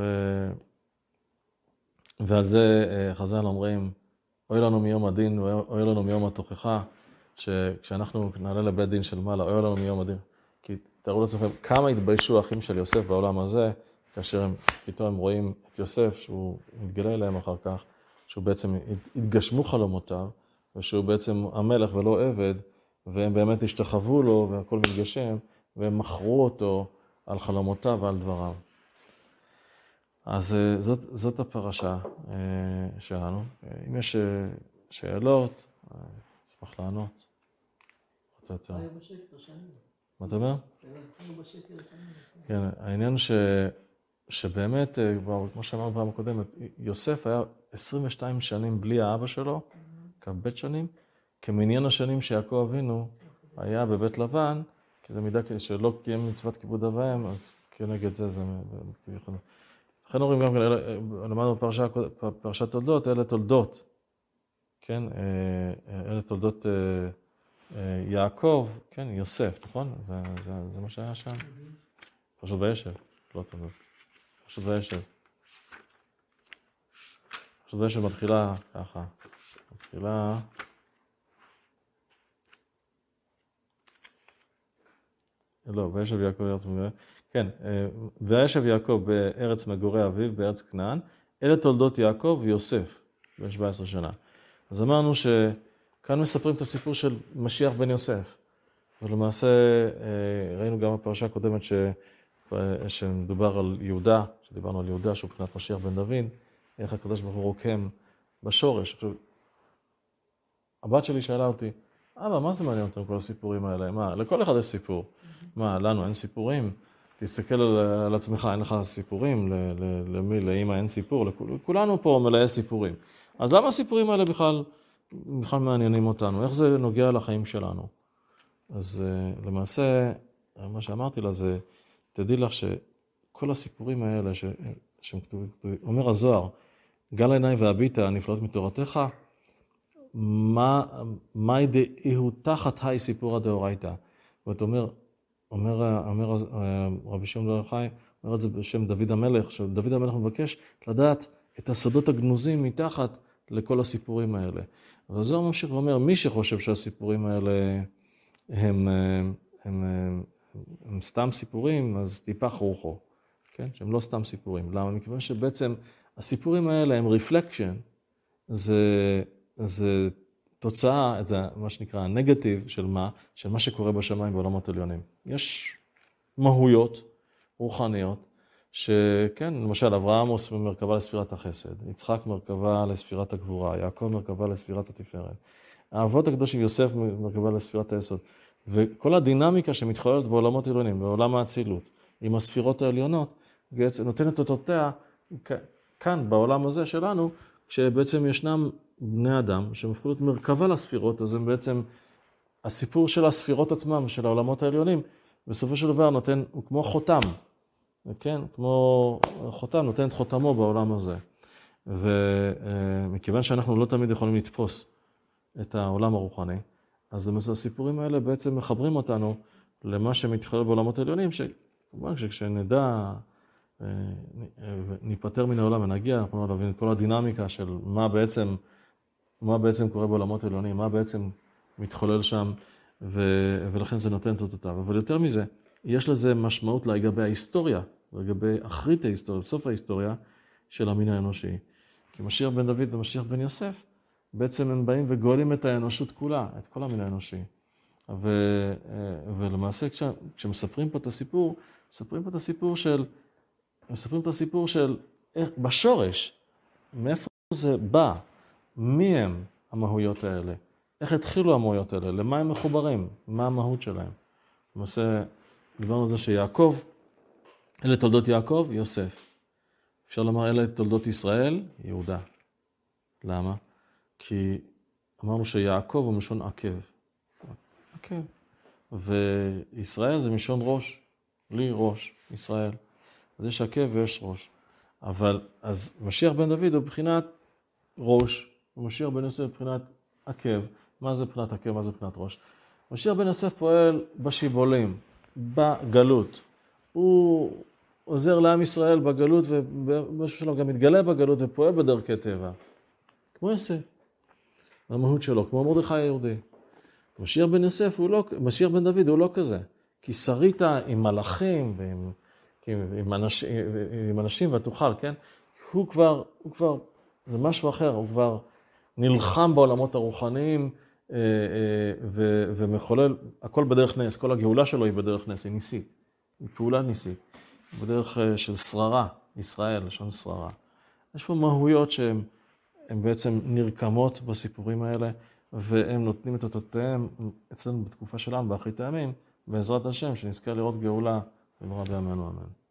S1: ועל זה חז"ל אומרים, אוי לנו מיום הדין ואוי לנו מיום התוכחה, שכשאנחנו נעלה לבית דין של מעלה, אוי לנו מיום הדין. כי תראו לעצמכם כמה התביישו האחים של יוסף בעולם הזה, כאשר הם פתאום הם רואים את יוסף, שהוא מתגלה להם אחר כך, שהוא בעצם התגשמו חלומותיו, ושהוא בעצם המלך ולא עבד, והם באמת השתחוו לו והכל מתגשם, והם מכרו אותו על חלומותיו ועל דבריו. אז זאת, זאת הפרשה שלנו. אם יש שאלות, אשמח לענות. מה אתה אומר? כן, העניין ש, שבאמת, כמו שאמרנו פעם הקודמת, יוסף היה עשרים ושתיים שנים בלי האבא שלו, כבית שנים, כמניין השנים שיעקב אבינו היה בבית לבן, כי זה מידה שלא קיים מצוות כיבוד אב ואם, אז כנגד זה זה... לכן אומרים גם, למדנו בפרשה, פרשת תולדות, אלה תולדות, כן, אלה תולדות יעקב, כן, יוסף, נכון? זה, זה, זה מה שהיה שם. פרשת וישב, לא תולדות. פרשת וישב. פרשת וישב מתחילה ככה, מתחילה... לא, וישב יעקב בארץ מגורי, כן, וישב יעקב בארץ מגורי אביו, בארץ כנען, אלה תולדות יעקב ויוסף, בן שבע עשרה שנה. אז אמרנו שכאן מספרים את הסיפור של משיח בן יוסף, ולמעשה ראינו גם בפרשה הקודמת ש... שמדובר על יהודה, שדיברנו על יהודה, שהוא בחינת משיח בן דוד, איך הקדוש ברוך הוא רוקם בשורש. עכשיו, הבת שלי שאלה אותי, אבא, מה זה מעניין אותם כל הסיפורים האלה? מה, לכל אחד יש סיפור. מה, לנו אין סיפורים? תסתכל על, על עצמך, אין לך סיפורים, ל, ל, למי, לאמא אין סיפור, לכול, כולנו פה מלאי סיפורים. אז למה הסיפורים האלה בכלל, בכלל מעניינים אותנו? איך זה נוגע לחיים שלנו? אז למעשה, מה שאמרתי לה זה, תדעי לך שכל הסיפורים האלה, ש, שכתובים, אומר הזוהר, גל עיניי והביטה נפלאות מתורתך, מה, מה ידעיהו תחת היי סיפור הדאורייתא? זאת אומרת, אומר, אומר רבי שמעון בר יוחאי, אומר את זה בשם דוד המלך, שדוד המלך מבקש לדעת את הסודות הגנוזים מתחת לכל הסיפורים האלה. אבל זה ממשיך ואומר, מי שחושב שהסיפורים האלה הם, הם, הם, הם, הם סתם סיפורים, אז טיפח רוחו, כן? שהם לא סתם סיפורים. למה? מכיוון שבעצם הסיפורים האלה הם רפלקשן, זה, זה תוצאה, זה מה שנקרא הנגטיב של מה? של מה שקורה בשמיים בעולמות עליונים. יש מהויות רוחניות, שכן, למשל, אברהם הוא מרכבה לספירת החסד, יצחק מרכבה לספירת הגבורה, יעקב מרכבה לספירת התפארת, האבות הקדושים יוסף מרכבה לספירת היסוד, וכל הדינמיקה שמתחוללת בעולמות עליונים, בעולם האצילות, עם הספירות העליונות, נותנת אותותיה כאן, בעולם הזה שלנו, כשבעצם ישנם בני אדם שמפכו להיות מרכבה לספירות, אז הם בעצם, הסיפור של הספירות עצמם, של העולמות העליונים, בסופו של דבר נותן, הוא כמו חותם, כן? כמו חותם, נותן את חותמו בעולם הזה. ומכיוון שאנחנו לא תמיד יכולים לתפוס את העולם הרוחני, אז הסיפורים האלה בעצם מחברים אותנו למה שמתחולל בעולמות העליונים, שכמובן שכשנדע, ניפטר מן העולם ונגיע, אנחנו נבין את כל הדינמיקה של מה בעצם, מה בעצם קורה בעולמות העליונים, מה בעצם מתחולל שם, ו... ולכן זה נותן את אותותיו. אבל יותר מזה, יש לזה משמעות לגבי ההיסטוריה, לגבי אחרית ההיסטוריה, בסוף ההיסטוריה של המין האנושי. כי משיח בן דוד ומשיח בן יוסף, בעצם הם באים וגואלים את האנושות כולה, את כל המין האנושי. ו... ולמעשה, כש... כשמספרים פה את הסיפור, מספרים פה את הסיפור של, מספרים את הסיפור של, בשורש, מאיפה זה בא, מי הם המהויות האלה, איך התחילו המהויות האלה, למה הם מחוברים, מה המהות שלהם. למעשה, דיברנו על זה שיעקב, אלה תולדות יעקב, יוסף. אפשר לומר, אלה תולדות ישראל, יהודה. למה? כי אמרנו שיעקב הוא משון עקב. עקב. וישראל זה משון ראש, לי ראש, ישראל. אז יש עקב ויש ראש. אבל, אז משיח בן דוד הוא בבחינת ראש, ומשיח בן יוסף בבחינת עקב. מה זה בחינת עקב, מה זה בחינת ראש? משיח בן יוסף פועל בשיבולים, בגלות. הוא עוזר לעם ישראל בגלות, ובאיזשהו שלב גם מתגלה בגלות ופועל בדרכי טבע. כמו יוסף, המהות שלו, כמו מרדכי היהודי. משיח בן יוסף הוא לא, משיח בן דוד הוא לא כזה. כי שרית עם מלאכים ועם עם, עם, אנשים, עם אנשים ותוכל, כן? הוא כבר, הוא כבר, זה משהו אחר, הוא כבר נלחם בעולמות הרוחניים ו, ומחולל, הכל בדרך נס, כל הגאולה שלו היא בדרך נס, היא ניסית, היא פעולה ניסית, בדרך של שררה, ישראל, לשון שררה. יש פה מהויות שהן בעצם נרקמות בסיפורים האלה, והם נותנים את אותותיהם אצלנו בתקופה שלנו, באחרית הימים, בעזרת השם, שנזכה לראות גאולה, ולראות בימינו אמן.